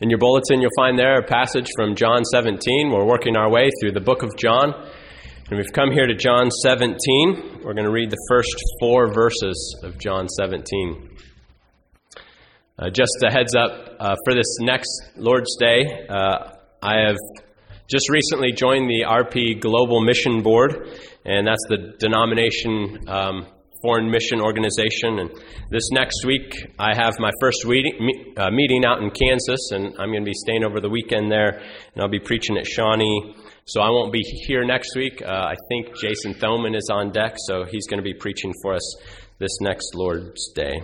In your bulletin, you'll find there a passage from John 17. We're working our way through the book of John, and we've come here to John 17. We're going to read the first 4 verses of John 17. Just a heads up, for this next Lord's Day, I have just recently joined the RP Global Mission Board, and that's the denomination foreign mission organization. And this next week, I have my first meeting out in Kansas, and I'm going to be staying over the weekend there, and I'll be preaching at Shawnee. So I won't be here next week. I think Jason Thoman is on deck, so he's going to be preaching for us this next Lord's Day.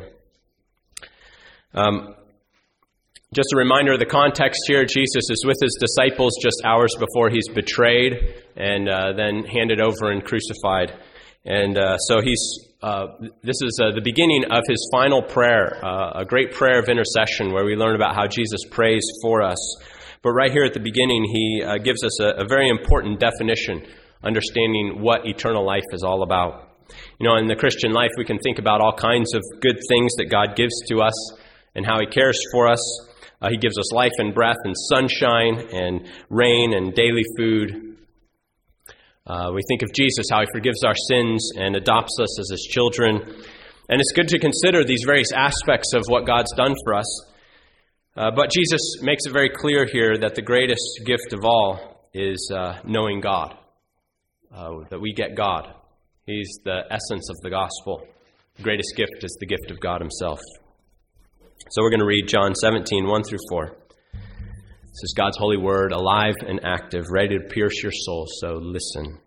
Just a reminder of the context here. Jesus is with his disciples just hours before he's betrayed and then handed over and crucified. And so this is the beginning of his final prayer, a great prayer of intercession where we learn about how Jesus prays for us. But right here at the beginning, he gives us a very important definition, understanding what eternal life is all about. You know, in the Christian life, we can think about all kinds of good things that God gives to us and how he cares for us. He gives us life and breath and sunshine and rain and daily food. We think of Jesus, how he forgives our sins and adopts us as his children. And it's good to consider these various aspects of what God's done for us. But Jesus makes it very clear here that the greatest gift of all is knowing God, that we get God. He's the essence of the gospel. The greatest gift is the gift of God himself. So we're going to read John 17, 1 through 4. This is God's holy word, alive and active, ready to pierce your soul, so listen.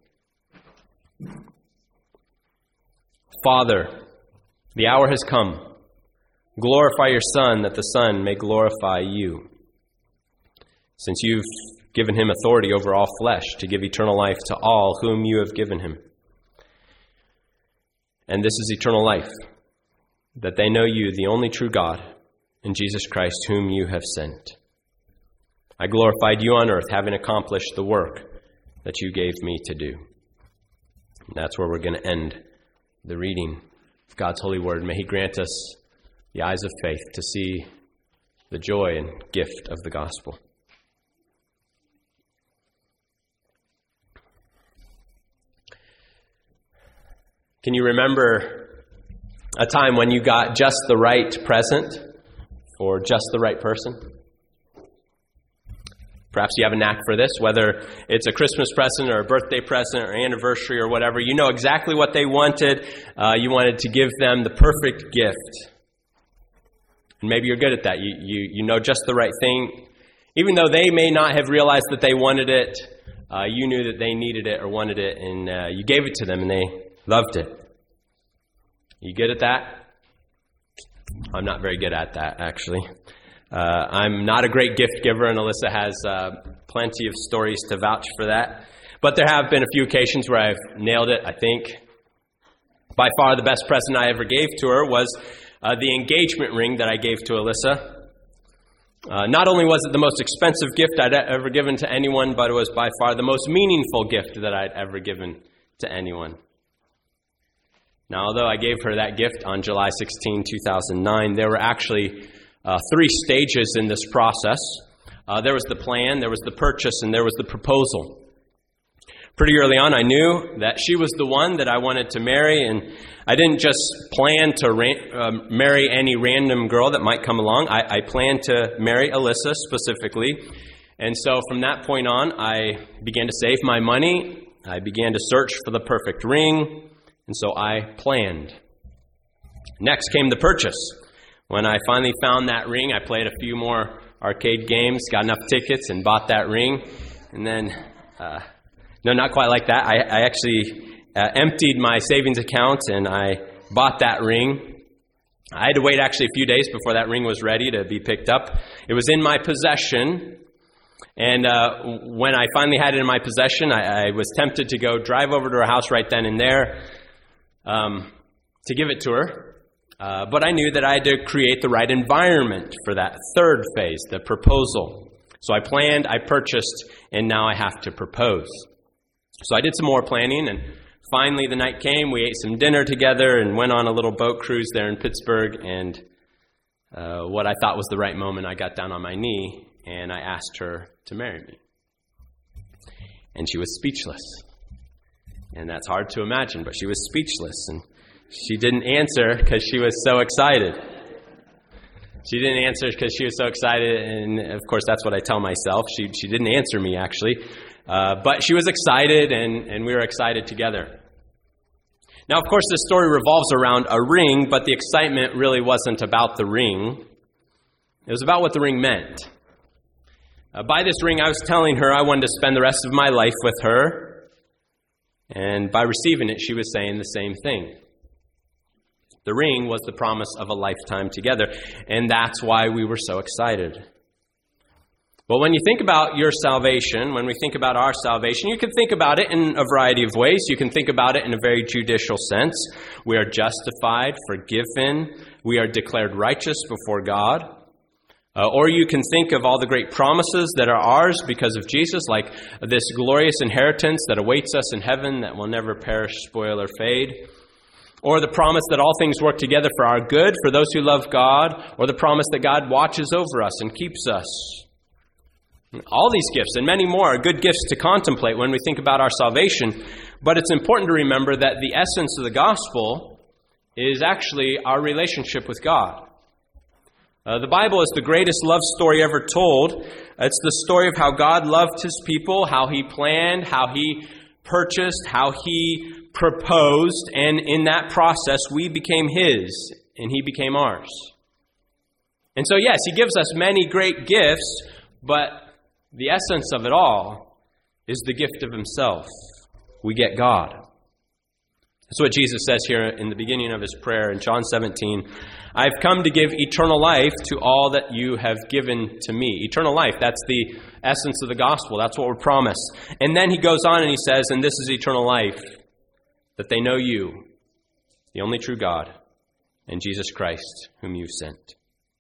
Father, the hour has come. Glorify your Son, that the Son may glorify you. Since you've given him authority over all flesh to give eternal life to all whom you have given him. And this is eternal life, that they know you, the only true God, and Jesus Christ, whom you have sent. I glorified you on earth, having accomplished the work that you gave me to do. And that's where we're going to end the reading of God's holy word. May he grant us the eyes of faith to see the joy and gift of the gospel. Can you remember a time when you got just the right present for just the right person? Perhaps you have a knack for this, whether it's a Christmas present or a birthday present or anniversary or whatever. You know exactly what they wanted. You wanted to give them the perfect gift. And maybe you're good at that. You know just the right thing. Even though they may not have realized that they wanted it, you knew that they needed it or wanted it, and you gave it to them and they loved it. You good at that? I'm not very good at that, actually. I'm not a great gift giver, and Alyssa has plenty of stories to vouch for that. But there have been a few occasions where I've nailed it, I think. By far the best present I ever gave to her was the engagement ring that I gave to Alyssa. Not only was it the most expensive gift I'd ever given to anyone, but it was by far the most meaningful gift that I'd ever given to anyone. Now, although I gave her that gift on July 16, 2009, there were actually 3 stages in this process. There was the plan, there was the purchase, and there was the proposal. Pretty early on, I knew that she was the one that I wanted to marry, and I didn't just plan to marry any random girl that might come along. I planned to marry Alyssa specifically. And so from that point on, I began to save my money. I began to search for the perfect ring. And so I planned. Next came the purchase. When I finally found that ring, I played a few more arcade games, got enough tickets, and bought that ring. And then, no, not quite like that. I actually emptied my savings account and I bought that ring. I had to wait actually a few days before that ring was ready to be picked up. It was in my possession. And when I finally had it in my possession, I was tempted to go drive over to her house right then and there to give it to her. But I knew that I had to create the right environment for that third phase, the proposal. So I planned, I purchased, and now I have to propose. So I did some more planning, and finally the night came. We ate some dinner together and went on a little boat cruise there in Pittsburgh. And what I thought was the right moment, I got down on my knee and I asked her to marry me. And she was speechless. And that's hard to imagine, but she was speechless, and she didn't answer because she was so excited. She didn't answer because she was so excited, and of course that's what I tell myself. She didn't answer me, actually. But she was excited, and we were excited together. Now, of course, this story revolves around a ring, but the excitement really wasn't about the ring. It was about what the ring meant. By this ring, I was telling her I wanted to spend the rest of my life with her. And by receiving it, she was saying the same thing. The ring was the promise of a lifetime together, and that's why we were so excited. But when you think about your salvation, when we think about our salvation, you can think about it in a variety of ways. You can think about it in a very judicial sense. We are justified, forgiven. We are declared righteous before God. Or you can think of all the great promises that are ours because of Jesus, like this glorious inheritance that awaits us in heaven that will never perish, spoil, or fade. Or the promise that all things work together for our good, for those who love God. Or the promise that God watches over us and keeps us. All these gifts and many more are good gifts to contemplate when we think about our salvation. But it's important to remember that the essence of the gospel is actually our relationship with God. The Bible is the greatest love story ever told. It's the story of how God loved His people, how He planned, how He purchased, how He proposed, and in that process we became His and He became ours. And so yes, He gives us many great gifts, but the essence of it all is the gift of Himself. We get God. That's what Jesus says here in the beginning of His prayer in John 17. I've come to give eternal life to all that you have given to me. Eternal life, that's the essence of the gospel. That's what we're promised. And then He goes on and He says, and this is eternal life, that they know you, the only true God, and Jesus Christ, whom you've sent.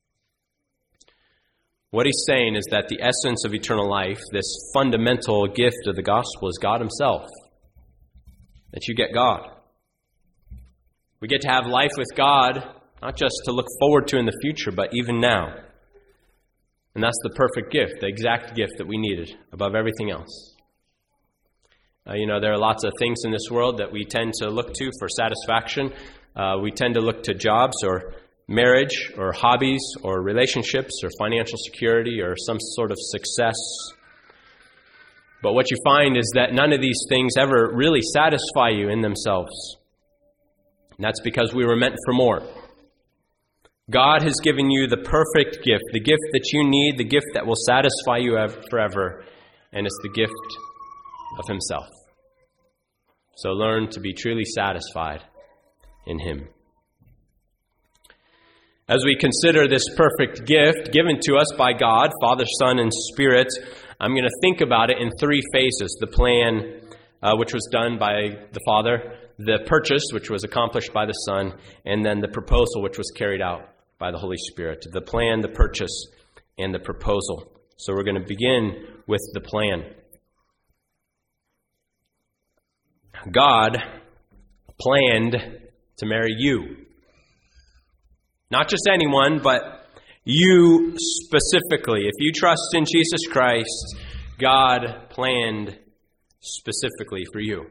What He's saying is that the essence of eternal life, this fundamental gift of the gospel, is God Himself. That you get God. We get to have life with God, not just to look forward to in the future, but even now. And that's the perfect gift, the exact gift that we needed above everything else. There are lots of things in this world that we tend to look to for satisfaction. We tend to look to jobs or marriage or hobbies or relationships or financial security or some sort of success. But what you find is that none of these things ever really satisfy you in themselves. And that's because we were meant for more. God has given you the perfect gift, the gift that you need, the gift that will satisfy you forever, and it's the gift of Himself. So learn to be truly satisfied in Him. As we consider this perfect gift given to us by God, Father, Son, and Spirit, I'm going to think about it in three phases. The plan, which was done by the Father, the purchase, which was accomplished by the Son, and then the proposal, which was carried out by the Holy Spirit. The plan, the purchase, and the proposal. So we're going to begin with the plan. God planned to marry you. Not just anyone, but you specifically. If you trust in Jesus Christ, God planned specifically for you.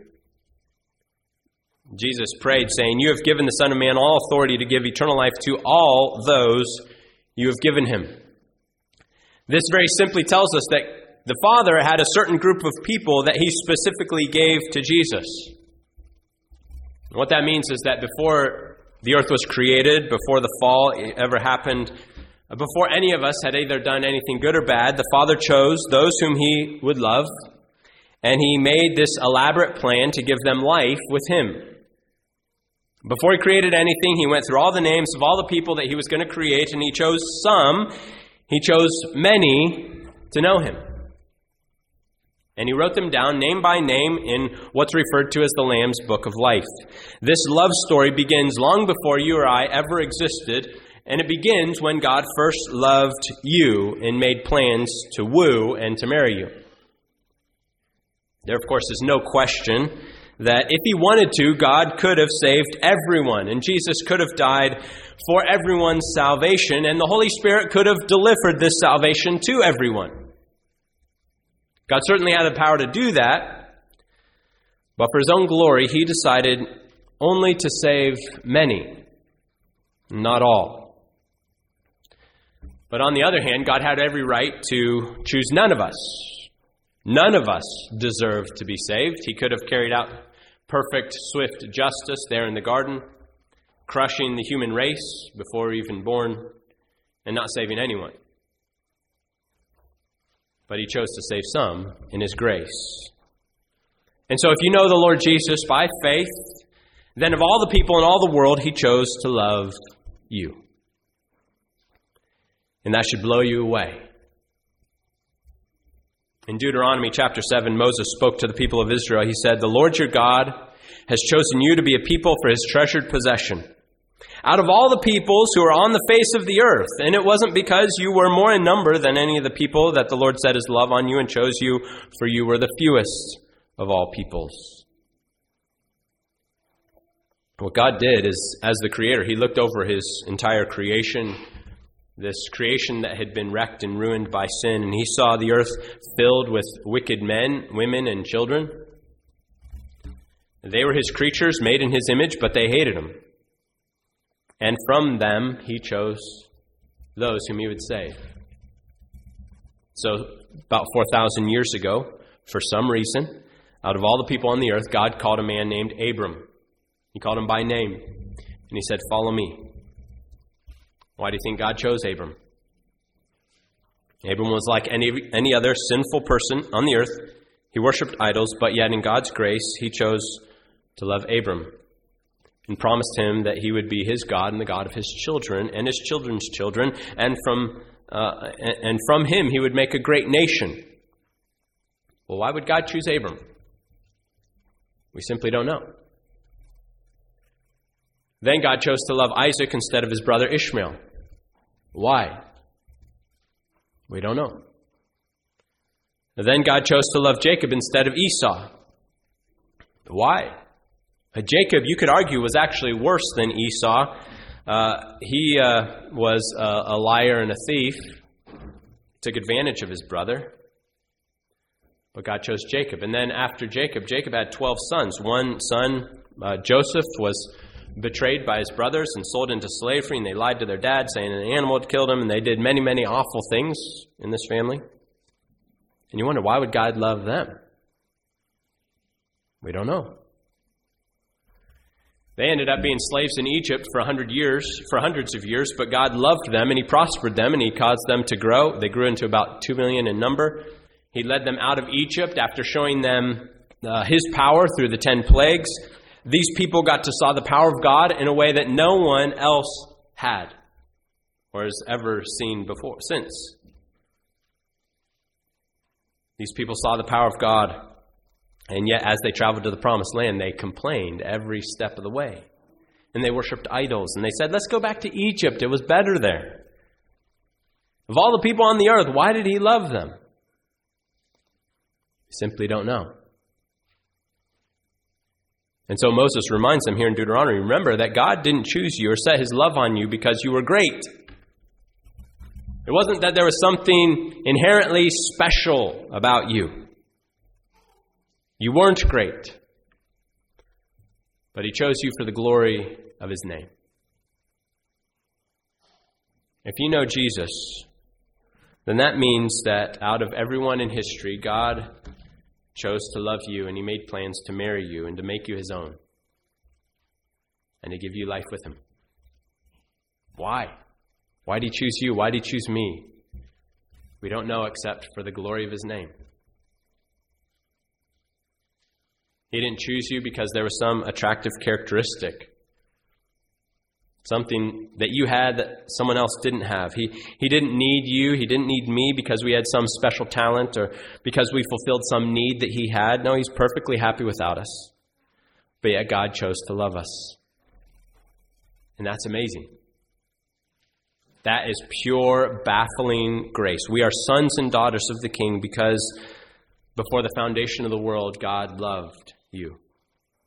Jesus prayed, saying, "You have given the Son of Man all authority to give eternal life to all those you have given Him." This very simply tells us that the Father had a certain group of people that He specifically gave to Jesus. And what that means is that before the earth was created, before the fall ever happened, before any of us had either done anything good or bad, the Father chose those whom He would love, and He made this elaborate plan to give them life with Him. Before He created anything, He went through all the names of all the people that He was going to create, and He chose some, He chose many to know Him. And He wrote them down name by name in what's referred to as the Lamb's Book of Life. This love story begins long before you or I ever existed, and it begins when God first loved you and made plans to woo and to marry you. There, of course, is no question that if he wanted to, God could have saved everyone, and Jesus could have died for everyone's salvation, and the Holy Spirit could have delivered this salvation to everyone. God certainly had the power to do that, but for his own glory, he decided only to save many, not all. But on the other hand, God had every right to choose none of us. None of us deserve to be saved. He could have carried out perfect, swift justice there in the garden, crushing the human race before even born and not saving anyone. But he chose to save some in his grace. And so if you know the Lord Jesus by faith, then of all the people in all the world, he chose to love you. And that should blow you away. In Deuteronomy chapter 7, Moses spoke to the people of Israel. He said, "The Lord your God has chosen you to be a people for his treasured possession, out of all the peoples who are on the face of the earth. And it wasn't because you were more in number than any of the people that the Lord set his love on you and chose you, for you were the fewest of all peoples." What God did is, as the Creator, he looked over his entire creation, this creation that had been wrecked and ruined by sin, and he saw the earth filled with wicked men, women, and children. They were his creatures made in his image, but they hated him. And from them, he chose those whom he would save. So, about 4,000 years ago, for some reason, out of all the people on the earth, God called a man named Abram. He called him by name, and he said, "Follow me." Why do you think God chose Abram? Abram was like any other sinful person on the earth. He worshipped idols, but yet in God's grace, he chose to love Abram and promised him that he would be his God and the God of his children and his children's children, and from him he would make a great nation. Well, why would God choose Abram? We simply don't know. Then God chose to love Isaac instead of his brother Ishmael. Why? We don't know. Then God chose to love Jacob instead of Esau. Why? Jacob, you could argue, was actually worse than Esau. He was a liar and a thief, took advantage of his brother. But God chose Jacob. And then after Jacob had 12 sons. One son, Joseph, was betrayed by his brothers and sold into slavery, and they lied to their dad, saying an animal had killed him, and they did many, many awful things in this family. And you wonder, why would God love them? We don't know. They ended up being slaves in Egypt for hundreds of years, but God loved them, and he prospered them, and he caused them to grow. They grew into about 2 million in number. He led them out of Egypt after showing them his power through the 10 plagues. These people got to saw the power of God in a way that no one else had or has ever seen before, since. These people saw the power of God, and yet as they traveled to the promised land, they complained every step of the way. And they worshipped idols, and they said, "Let's go back to Egypt. It was better there." Of all the people on the earth, why did he love them? We simply don't know. And so Moses reminds them here in Deuteronomy, remember that God didn't choose you or set his love on you because you were great. It wasn't that there was something inherently special about you. You weren't great. But he chose you for the glory of his name. If you know Jesus, then that means that out of everyone in history, God chose to love you, and he made plans to marry you and to make you his own and to give you life with him. Why? Why did he choose you? Why did he choose me? We don't know, except for the glory of his name. He didn't choose you because there was some attractive characteristic, something that you had that someone else didn't have. He didn't need you. He didn't need me because we had some special talent or because we fulfilled some need that he had. No, he's perfectly happy without us. But yet God chose to love us. And that's amazing. That is pure, baffling grace. We are sons and daughters of the King because before the foundation of the world, God loved you.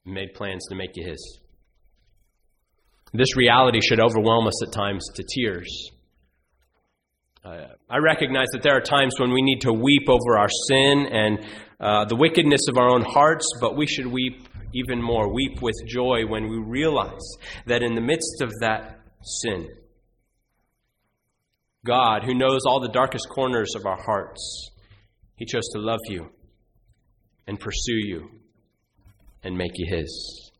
and made plans to make you His. This reality should overwhelm us at times to tears. I recognize that there are times when we need to weep over our sin and the wickedness of our own hearts, but we should weep even more. Weep with joy when we realize that in the midst of that sin, God, who knows all the darkest corners of our hearts, He chose to love you and pursue you and make you His.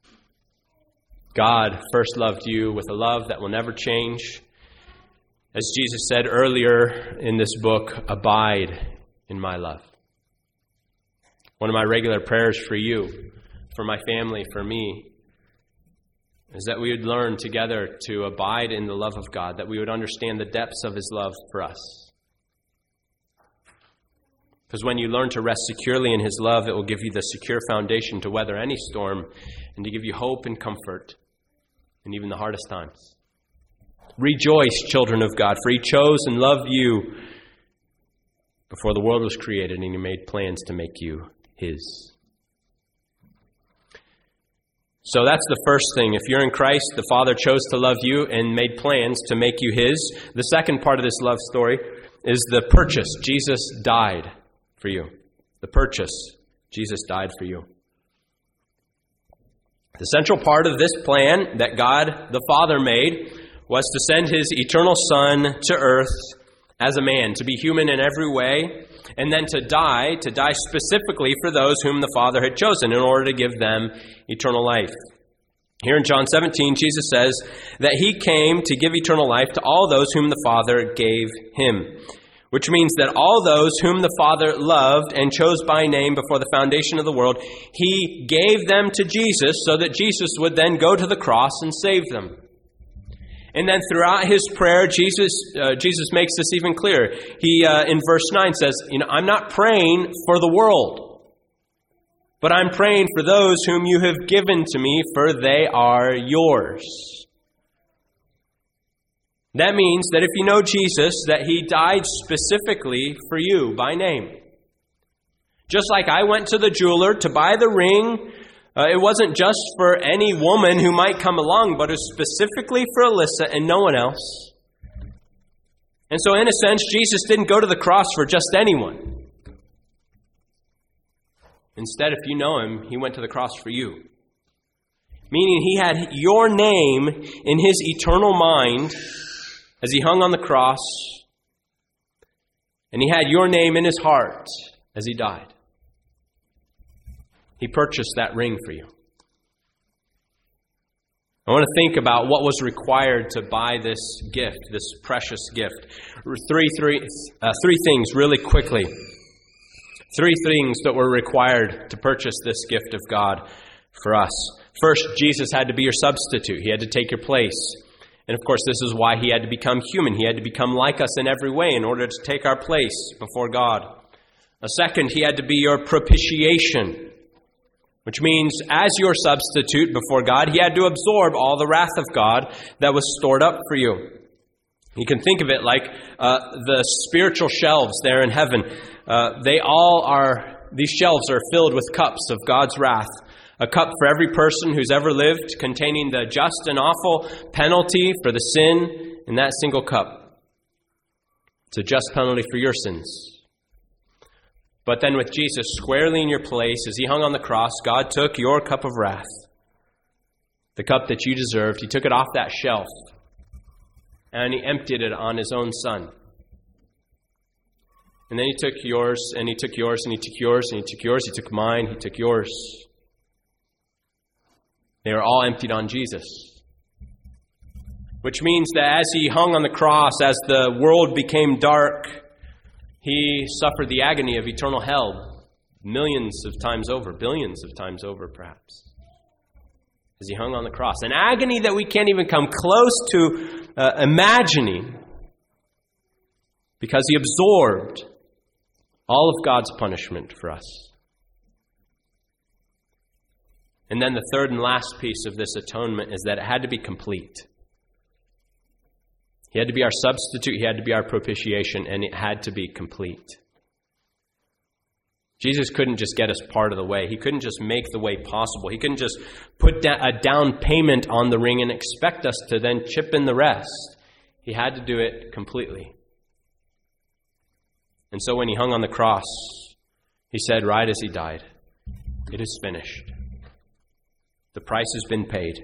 God first loved you with a love that will never change. As Jesus said earlier in this book, abide in my love. One of my regular prayers for you, for my family, for me, is that we would learn together to abide in the love of God, that we would understand the depths of His love for us. Because when you learn to rest securely in His love, it will give you the secure foundation to weather any storm and to give you hope and comfort in even the hardest times. Rejoice, children of God, for He chose and loved you before the world was created, and He made plans to make you His. So that's the first thing. If you're in Christ, the Father chose to love you and made plans to make you His. The second part of this love story is the purchase. Jesus died for you. The purchase. Jesus died for you. The central part of this plan that God the Father made was to send His eternal Son to earth as a man, to be human in every way, and then to die specifically for those whom the Father had chosen in order to give them eternal life. Here in John 17, Jesus says that He came to give eternal life to all those whom the Father gave Him, which means that all those whom the Father loved and chose by name before the foundation of the world, He gave them to Jesus so that Jesus would then go to the cross and save them. And then throughout His prayer, Jesus makes this even clearer. He, in verse 9, says, I'm not praying for the world, but I'm praying for those whom you have given to me, for they are yours. That means that if you know Jesus, that He died specifically for you by name. Just like I went to the jeweler to buy the ring, it wasn't just for any woman who might come along, but it was specifically for Alyssa and no one else. And so in a sense, Jesus didn't go to the cross for just anyone. Instead, if you know Him, He went to the cross for you. Meaning He had your name in His eternal mind as He hung on the cross, and He had your name in His heart as He died. He purchased that ring for you. I want to think about what was required to buy this gift, this precious gift. Three things really quickly. Three things that were required to purchase this gift of God for us. First, Jesus had to be your substitute. He had to take your place. And of course, this is why He had to become human. He had to become like us in every way in order to take our place before God. Second, He had to be your propitiation, which means as your substitute before God, He had to absorb all the wrath of God that was stored up for you. You can think of it like the spiritual shelves there in heaven. These shelves are filled with cups of God's wrath. A cup for every person who's ever lived, containing the just and awful penalty for the sin in that single cup. It's a just penalty for your sins. But then with Jesus squarely in your place, as He hung on the cross, God took your cup of wrath, the cup that you deserved. He took it off that shelf, and He emptied it on His own Son. And then He took yours, and He took yours, and He took yours, and He took yours. He took mine, He took yours. They were all emptied on Jesus. Which means that as He hung on the cross, as the world became dark, He suffered the agony of eternal hell millions of times over, billions of times over perhaps, as He hung on the cross. An agony that we can't even come close to imagining, because He absorbed all of God's punishment for us. And then the third and last piece of this atonement is that it had to be complete. He had to be our substitute, He had to be our propitiation, and it had to be complete. Jesus couldn't just get us part of the way. He couldn't just make the way possible. He couldn't just put a down payment on the ring and expect us to then chip in the rest. He had to do it completely. And so when he hung on the cross, he said right as he died, "It is finished. The price has been paid."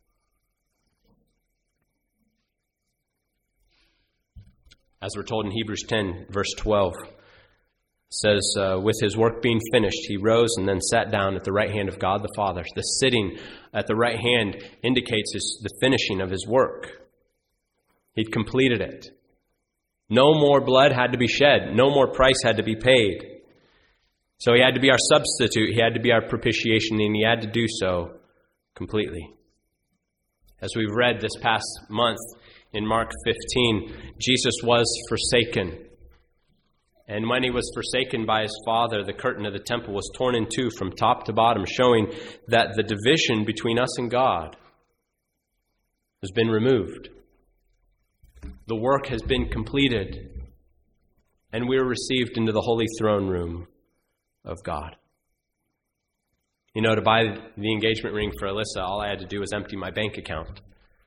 As we're told in Hebrews 10, verse 12, it says, with his work being finished, he rose and then sat down at the right hand of God the Father. The sitting at the right hand indicates the finishing of his work. He'd completed it. No more blood had to be shed. No more price had to be paid. So he had to be our substitute. He had to be our propitiation, and he had to do so completely. As we've read this past month in Mark 15, Jesus was forsaken. And when he was forsaken by his Father, the curtain of the temple was torn in two from top to bottom, showing that the division between us and God has been removed. The work has been completed, and we are received into the holy throne room of God. You know, to buy the engagement ring for Alyssa, all I had to do was empty my bank account.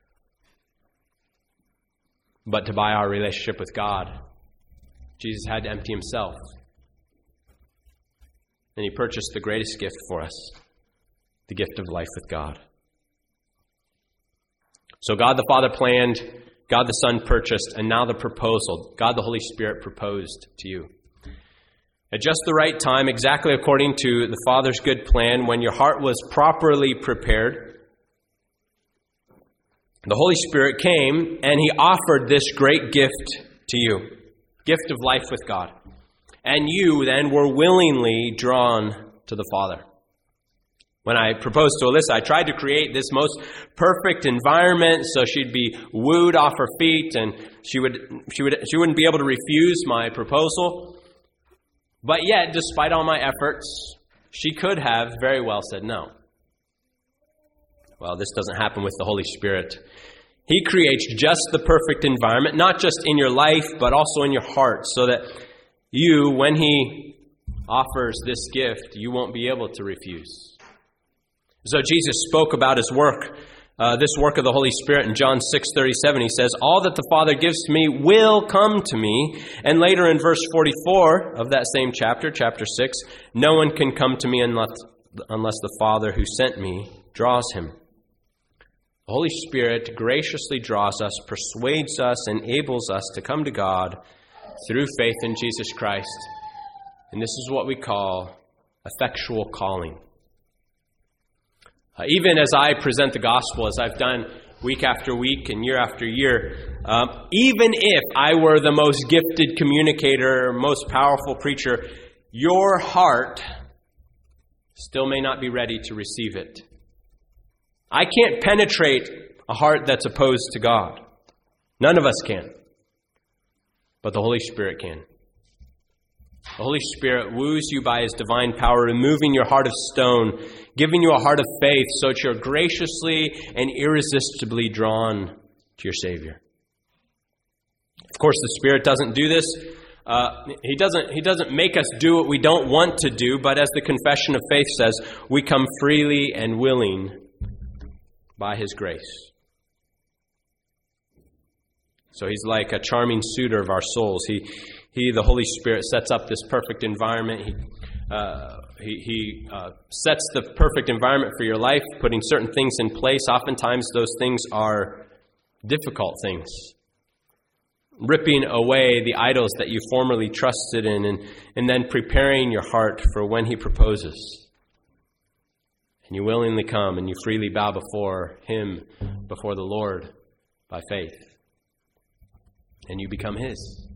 But to buy our relationship with God, Jesus had to empty himself. And he purchased the greatest gift for us, the gift of life with God. So God the Father planned, God the Son purchased, and now the proposal. God the Holy Spirit proposed to you. At just the right time, exactly according to the Father's good plan, when your heart was properly prepared, the Holy Spirit came and he offered this great gift to you, gift of life with God. And you then were willingly drawn to the Father. When I proposed to Alyssa, I tried to create this most perfect environment so she'd be wooed off her feet and she wouldn't be able to refuse my proposal. But yet, despite all my efforts, she could have very well said no. Well, this doesn't happen with the Holy Spirit. He creates just the perfect environment, not just in your life, but also in your heart, so that you, when he offers this gift, you won't be able to refuse. So Jesus spoke about his work, this work of the Holy Spirit in John 6:37. He says, "All that the Father gives to me will come to me." And later in verse 44 of that same chapter, chapter 6, "No one can come to me unless the Father who sent me draws him." The Holy Spirit graciously draws us, persuades us, enables us to come to God through faith in Jesus Christ. And this is what we call effectual calling. Even as I present the gospel, as I've done week after week and year after year, even if I were the most gifted communicator, most powerful preacher, your heart still may not be ready to receive it. I can't penetrate a heart that's opposed to God. None of us can. But the Holy Spirit can. The Holy Spirit woos you by his divine power, removing your heart of stone, giving you a heart of faith so that you're graciously and irresistibly drawn to your Savior. Of course, the Spirit doesn't do this. He doesn't make us do what we don't want to do, but as the confession of faith says, we come freely and willing by his grace. So he's like a charming suitor of our souls. He, the Holy Spirit, sets up this perfect environment. He sets the perfect environment for your life, putting certain things in place. Oftentimes those things are difficult things. Ripping away the idols that you formerly trusted in, and then preparing your heart for when he proposes. And you willingly come and you freely bow before him, before the Lord, by faith. And you become his.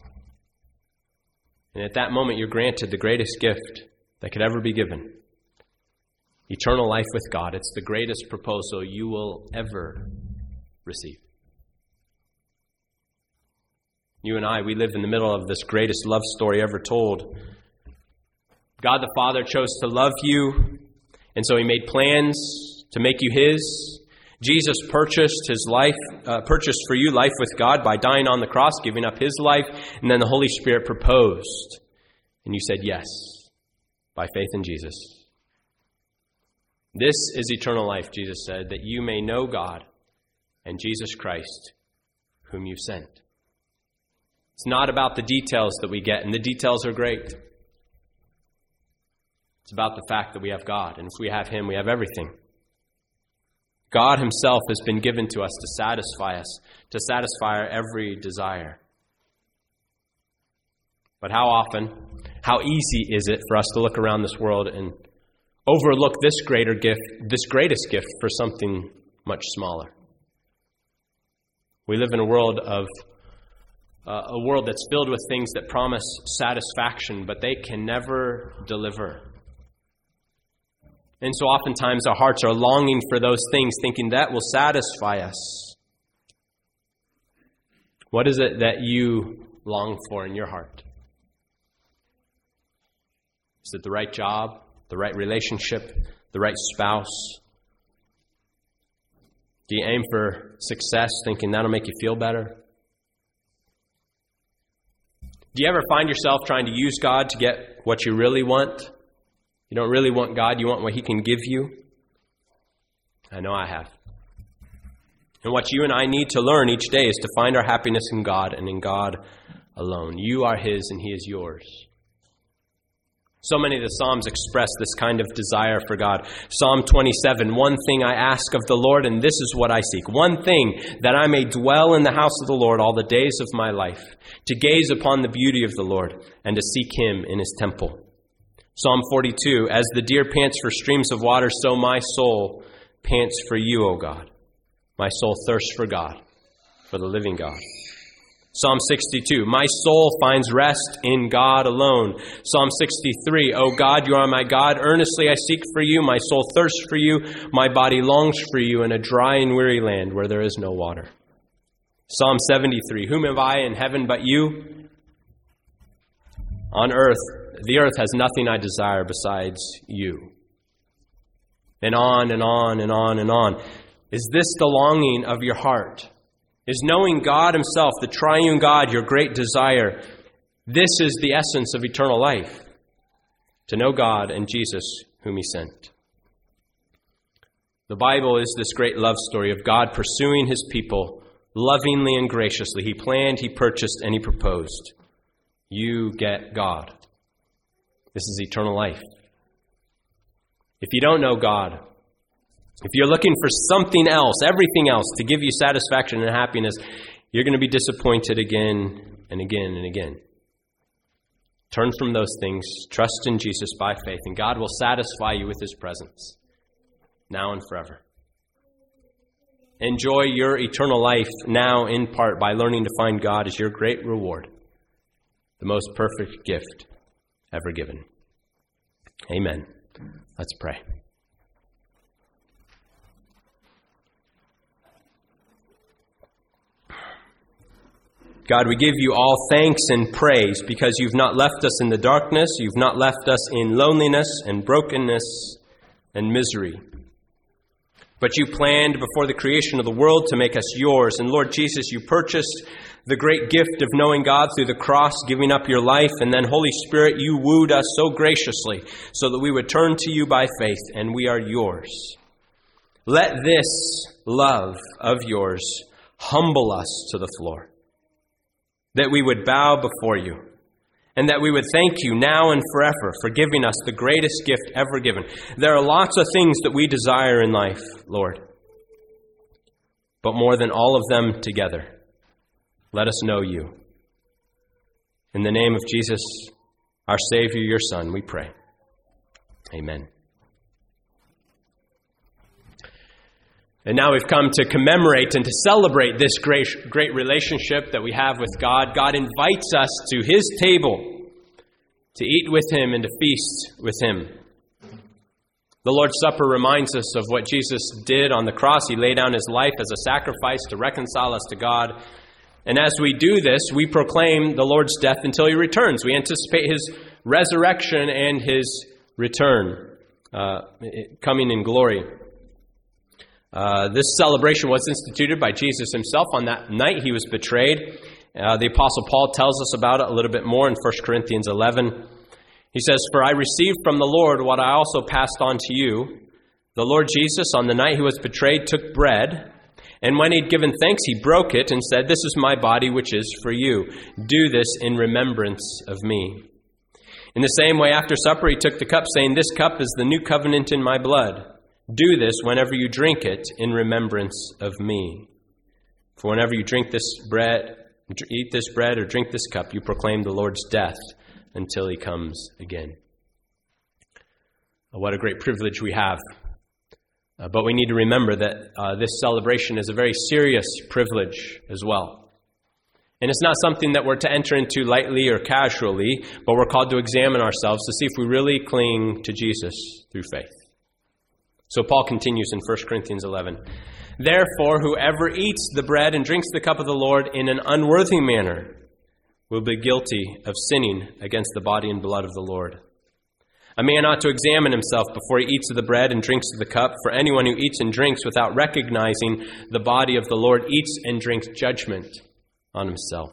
And at that moment, you're granted the greatest gift that could ever be given. Eternal life with God. It's the greatest proposal you will ever receive. You and I, we live in the middle of this greatest love story ever told. God the Father chose to love you, and so he made plans to make you his. Jesus purchased for you life with God by dying on the cross, giving up his life, and then the Holy Spirit proposed. And you said yes. by faith in Jesus. This is eternal life, Jesus said, that you may know God and Jesus Christ, whom you sent. It's not about the details that we get, and the details are great. It's about the fact that we have God, and if we have Him, we have everything. God Himself has been given to us, to satisfy our every desire. But how often, how easy is it for us to look around this world and overlook this greatest gift for something much smaller? We live in a world that's filled with things that promise satisfaction, but they can never deliver. And so oftentimes our hearts are longing for those things, thinking that will satisfy us. What is it that you long for in your heart? Is it the right job, the right relationship, the right spouse? Do you aim for success, thinking that'll make you feel better? Do you ever find yourself trying to use God to get what you really want? You don't really want God, you want what He can give you? I know I have. And what you and I need to learn each day is to find our happiness in God and in God alone. You are His and He is yours. So many of the Psalms express this kind of desire for God. Psalm 27, one thing I ask of the Lord, and this is what I seek. One thing, that I may dwell in the house of the Lord all the days of my life, to gaze upon the beauty of the Lord, and to seek Him in His temple. Psalm 42, as the deer pants for streams of water, so my soul pants for you, O God. My soul thirsts for God, for the living God. Psalm 62, my soul finds rest in God alone. Psalm 63, O God, you are my God. Earnestly I seek for you. My soul thirsts for you. My body longs for you in a dry and weary land where there is no water. Psalm 73, whom have I in heaven but you? On earth, the earth has nothing I desire besides you. And on and on and on and on. Is this the longing of your heart? Is knowing God Himself, the triune God, your great desire? This is the essence of eternal life, to know God and Jesus whom He sent. The Bible is this great love story of God pursuing His people lovingly and graciously. He planned, He purchased, and He proposed. You get God. This is eternal life. If you don't know God, if you're looking for something else, everything else, to give you satisfaction and happiness, you're going to be disappointed again and again and again. Turn from those things, trust in Jesus by faith, and God will satisfy you with His presence, now and forever. Enjoy your eternal life now in part by learning to find God as your great reward, the most perfect gift ever given. Amen. Let's pray. God, we give you all thanks and praise because you've not left us in the darkness, you've not left us in loneliness and brokenness and misery. But you planned before the creation of the world to make us yours. And Lord Jesus, you purchased the great gift of knowing God through the cross, giving up your life. And then, Holy Spirit, you wooed us so graciously so that we would turn to you by faith, and we are yours. Let this love of yours humble us to the floor, that we would bow before you, and that we would thank you now and forever for giving us the greatest gift ever given. There are lots of things that we desire in life, Lord, but more than all of them together, let us know you. In the name of Jesus, our Savior, your Son, we pray. Amen. And now we've come to commemorate and to celebrate this great relationship that we have with God. God invites us to His table to eat with Him and to feast with Him. The Lord's Supper reminds us of what Jesus did on the cross. He laid down His life as a sacrifice to reconcile us to God. And as we do this, we proclaim the Lord's death until He returns. We anticipate His resurrection and His return, coming in glory. This celebration was instituted by Jesus Himself on that night He was betrayed. The Apostle Paul tells us about it a little bit more in 1 Corinthians 11. He says, "For I received from the Lord what I also passed on to you. The Lord Jesus, on the night he was betrayed, took bread, and when he'd given thanks, he broke it and said, 'This is my body, which is for you. Do this in remembrance of me.' In the same way, after supper, he took the cup, saying, 'This cup is the new covenant in my blood. Do this whenever you drink it in remembrance of me. For whenever you eat this bread or drink this cup, you proclaim the Lord's death until he comes again.'" What a great privilege we have. But we need to remember that this celebration is a very serious privilege as well. And it's not something that we're to enter into lightly or casually, but we're called to examine ourselves to see if we really cling to Jesus through faith. So Paul continues in 1 Corinthians 11. "Therefore, whoever eats the bread and drinks the cup of the Lord in an unworthy manner will be guilty of sinning against the body and blood of the Lord. A man ought to examine himself before he eats of the bread and drinks of the cup, for anyone who eats and drinks without recognizing the body of the Lord eats and drinks judgment on himself."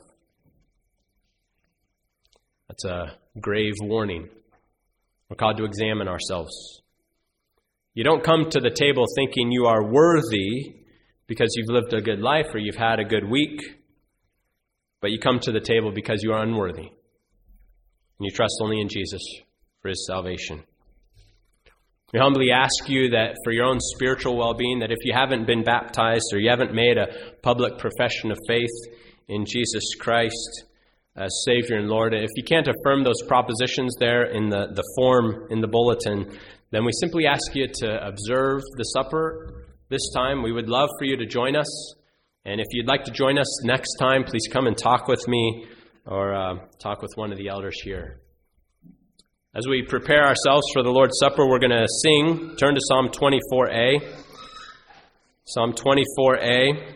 That's a grave warning. We're called to examine ourselves. You don't come to the table thinking you are worthy because you've lived a good life or you've had a good week, but you come to the table because you are unworthy, and you trust only in Jesus for his salvation. We humbly ask you that for your own spiritual well-being, that if you haven't been baptized or you haven't made a public profession of faith in Jesus Christ as Savior and Lord, if you can't affirm those propositions there in the form in the bulletin, then we simply ask you to observe the supper this time. We would love for you to join us. And if you'd like to join us next time, please come and talk with me or talk with one of the elders here. As we prepare ourselves for the Lord's Supper, we're going to sing. Turn to Psalm 24a. Psalm 24a.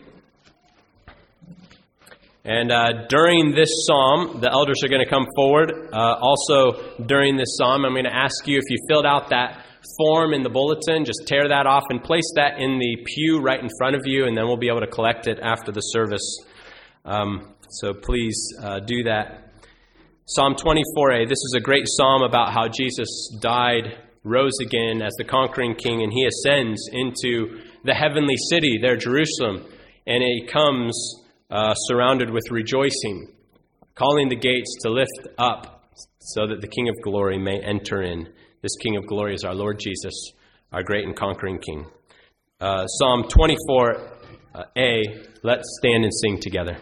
And during this psalm, the elders are going to come forward. Also, during this psalm, I'm going to ask you if you filled out that form in the bulletin, just tear that off and place that in the pew right in front of you, and then we'll be able to collect it after the service. So please do that. Psalm 24a, this is a great psalm about how Jesus died, rose again as the conquering king, and he ascends into the heavenly city, there, Jerusalem, and he comes surrounded with rejoicing, calling the gates to lift up so that the King of glory may enter in. This King of glory is our Lord Jesus, our great and conquering King. Psalm 24a, let's stand and sing together.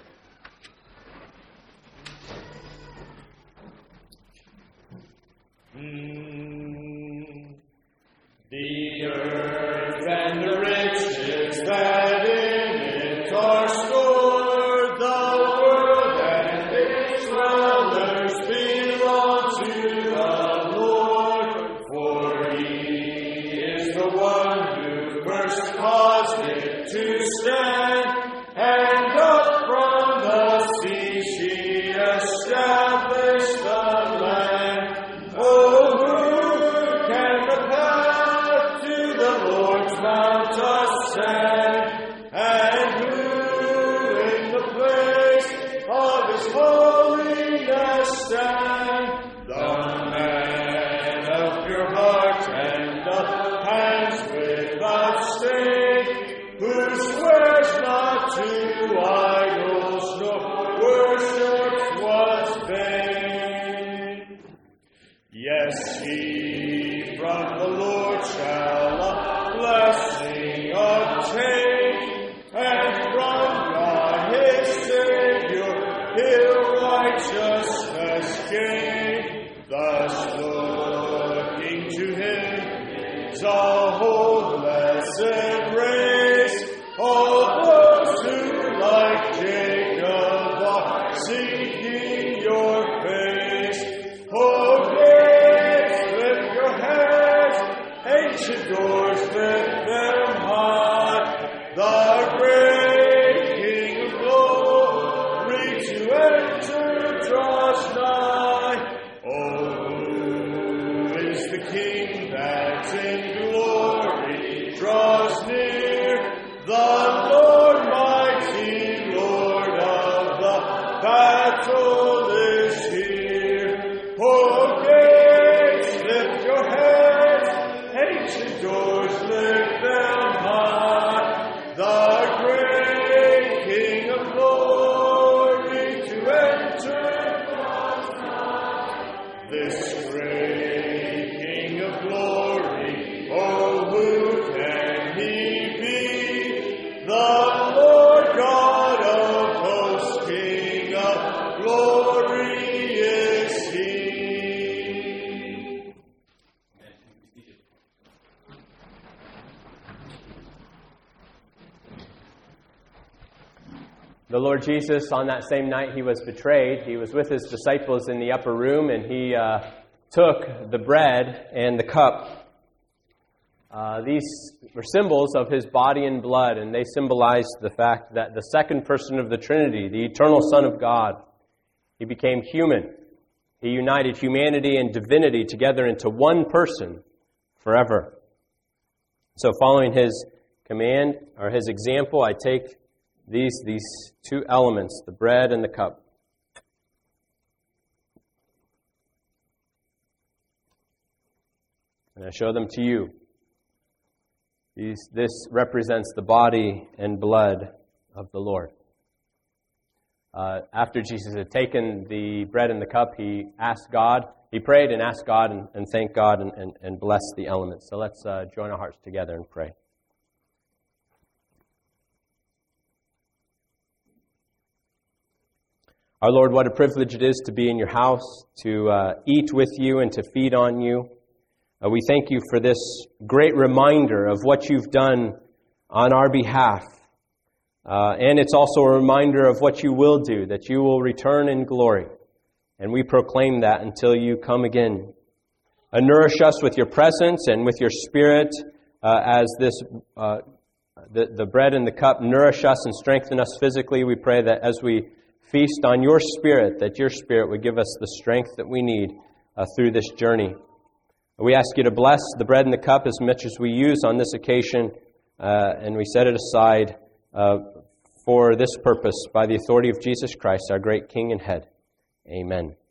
The earth and the riches that in it are stored, the world and its dwellers belong to the Lord. For he is the one who first caused it to stand, and up from the sea she established the land. Oh, who can compare to the Lord's mount ascend, and who in the place of his holiness stand? The man of pure heart and of hands without stain, who swears not to idols nor worships what's vain. Yes, he from the Lord shall a blessing obtain, and from God his Savior he'll righteousness gain. Thus looking to him is a whole blessed race, all those who like Jacob are seeking your face. Oh, gates, lift your heads, this great King of glory. Oh, who can he be? The Lord God of hosts, King of glory is he. The Lord Jesus, on that same night he was betrayed, he was with his disciples in the upper room, and he took the bread and the cup. These were symbols of his body and blood, and they symbolized the fact that the second person of the Trinity, the eternal Son of God, he became human. He united humanity and divinity together into one person forever. So following his command, or his example, I take these two elements, the bread and the cup. And I show them to you. This represents the body and blood of the Lord. After Jesus had taken the bread and the cup, he asked God, he prayed and asked God and thanked God and blessed the elements. So let's join our hearts together and pray. Our Lord, what a privilege it is to be in your house, to eat with you and to feed on you. We thank you for this great reminder of what you've done on our behalf. And it's also a reminder of what you will do, that you will return in glory. And we proclaim that until you come again. Nourish us with your presence and with your Spirit as the bread and the cup nourish us and strengthen us physically. We pray that as we feast on your Spirit, that your Spirit would give us the strength that we need through this journey. We ask you to bless the bread and the cup as much as we use on this occasion, and we set it aside for this purpose by the authority of Jesus Christ, our great King and Head. Amen.